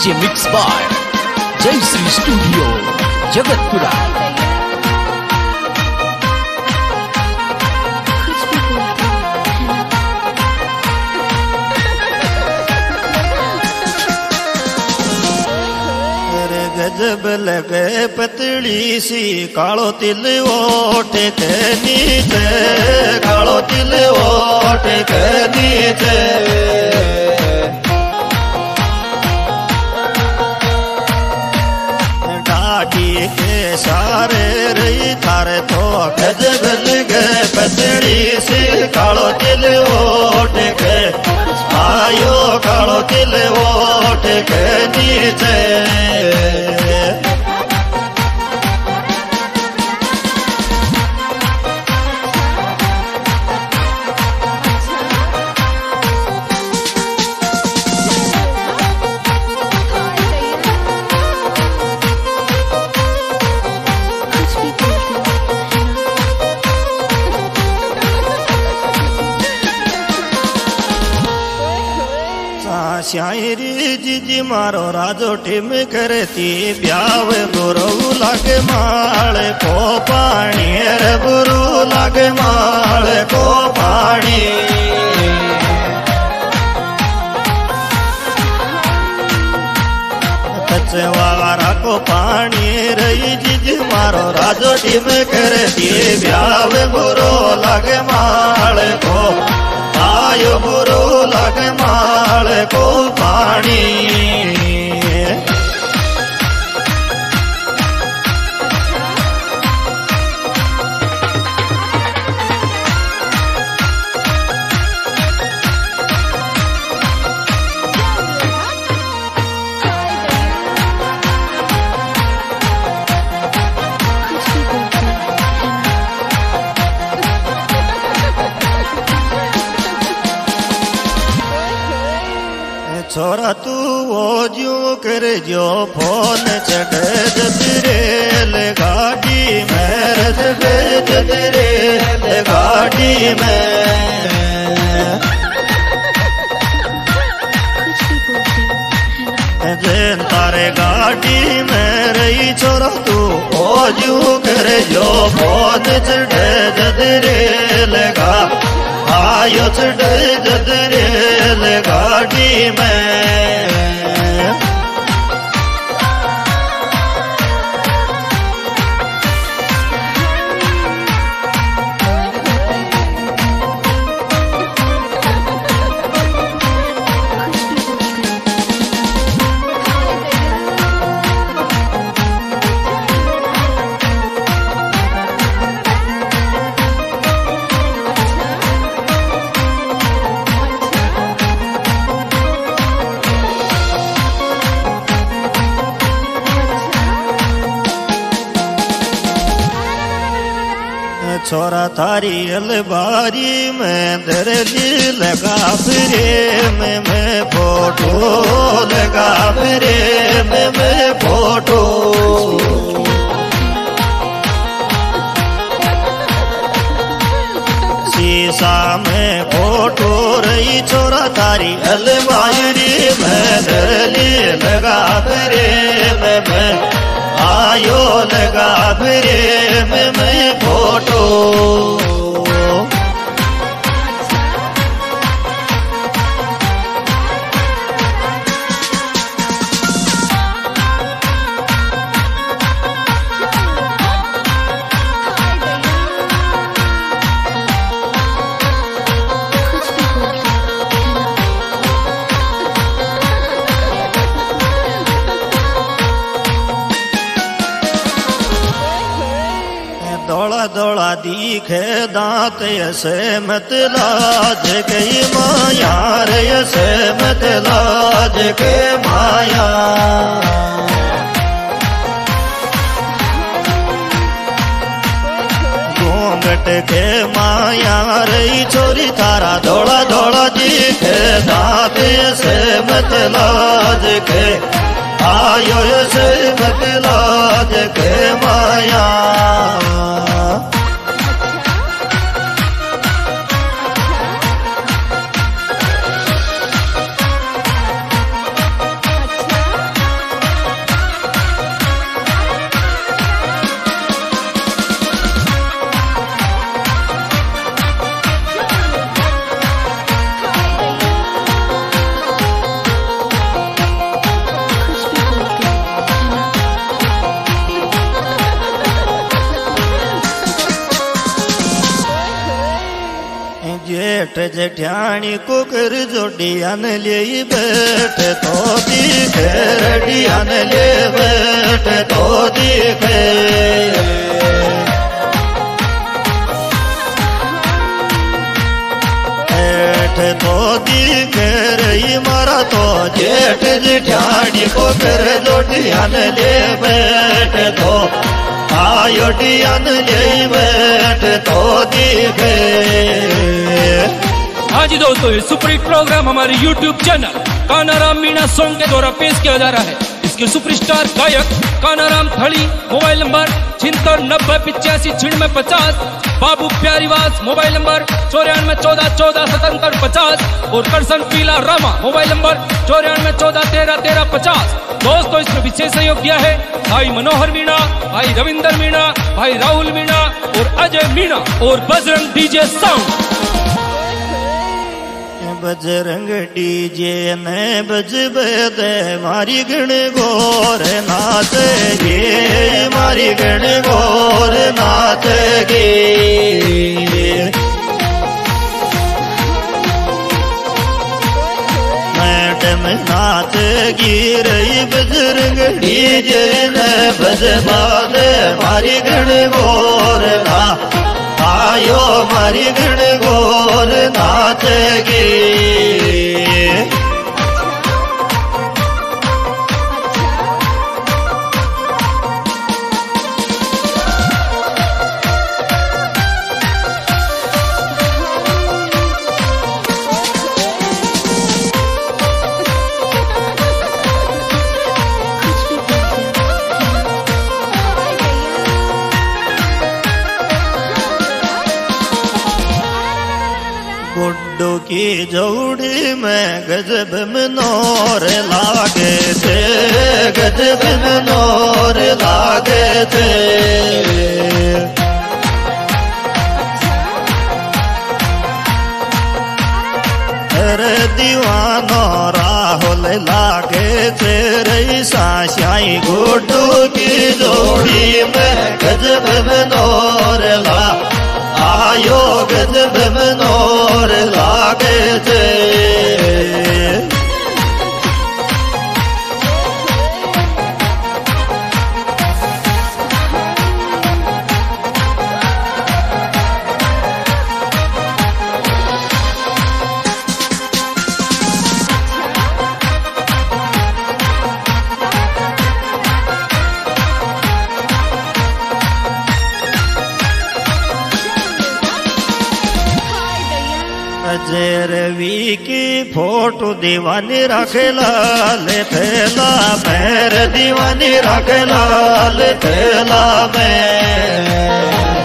DJ mix by जय Shri studio Jagatpura. गजब लगे पतली सी कालो तिल ओठ के नीचे, कालो तिल ओठ के नीचे। डाटी के सारे रही थारे तो गजब लगे पतली सी कालो तिल ओठ के आयो, कालो तिल ओठ के नीचे। शायरी जीजी मारो राजो टिम करती ब्याव बुरू लागे माल को पानी रे बुरू लागे माल को पानी। कचवारा को पानी रही जीजी मारो राजो टिम करती ब्याव बुरू लागे माल को आयो, बुरू लागे माल को पानी। छोरा तू वो जो कर जो फोन चढ़े जदरेल गाड़ी में, रजबे जदरेल गाड़ी में। जैन तारे गाड़ी में रही छोरा तू वो जो कर जो फोन चढ़े जदरेल गाड़ी आयो, चढ़े जदरेल गाड़ी में। छोरा थारी अलबारी में दरली लगा फिरे में मैं फोटो लगा फिरे में मैं फोटो। शीशा में फोटो रही छोरा थारी अलबारी में दरली लगा फिरे में मैं आयो, लगा फिरे में मैं फोटो। दौड़ा दौड़ा दिखे दांत ऐसे मत लाज गई माया रे, ऐसे मत लाज के माया। घूंघट के माया रही छोरी थारा दौड़ा दौड़ा दिखे दांत ऐसे मत लाज के आयो, ऐसे मत लाज के माया। जेठ जेठानी को कर जोडियान ले बैठ तो दिखे रडियान ले बैठ तो दिखे तो दिखे रही मारा तो जेठ जेठानी को कर जोडियान ले बैठ तो आयोडियान ले बैठ तो दिखे। हाँ जी दोस्तों, ये सुपर हिट प्रोग्राम हमारे YouTube channel Kanaram Meena song के द्वारा पेश किया जा रहा है। इसके सुपरस्टार गायक Kanaram Thadi, mobile number 7690859650, Babu Pyariwas, mobile number 9414147750 और करसन पीला रामा, मोबाइल नंबर 9414131350। दोस्तों, इसमें विशेष सहयोग दिया है भाई मनोहर मीणा, भाई रविंदर मीणा, भाई राहुल मीणा और अजय मीणा और Bajrang DJ sound. Bajrang DJ ने बजबे दे मारी गण गोर नाचेगी, मारी गण गोर नाचेगी। मैडम नाचेगी रही बजरंग डीजे ने बजबा दे मारी गण गोर ना आयो मारी गण गोर नाचेगी। गुड्डू की जोड़ी में गजब मनोर लागे थे, गजब मनोर लागे थे। अरे दीवानो राहुल लागे थे रही साशाई, गुड्डू की जोड़ी में गजब मनोर ला आयो गजब मनोर लागे थे। अजय रवि की फोटो दीवानी रखे लाल थैला में, दीवानी रखे लाल थैला में।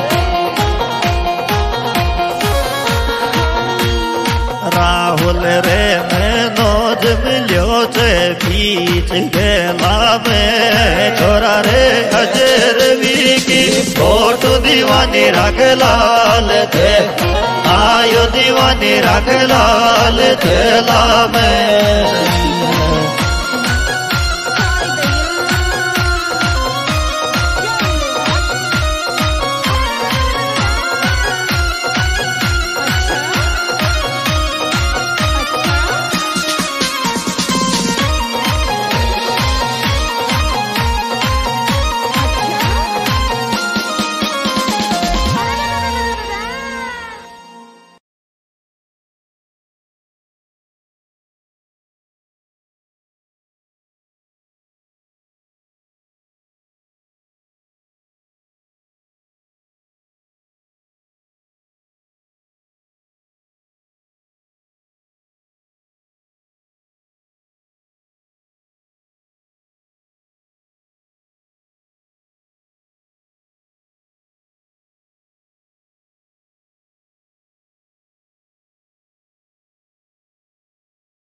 राहुल रे नोज मिलो चे बीच गेला में, छोरा रे अजय रवि की फोटो दीवानी रखे लाल थे आयो दीवानी रख लाल थैला में।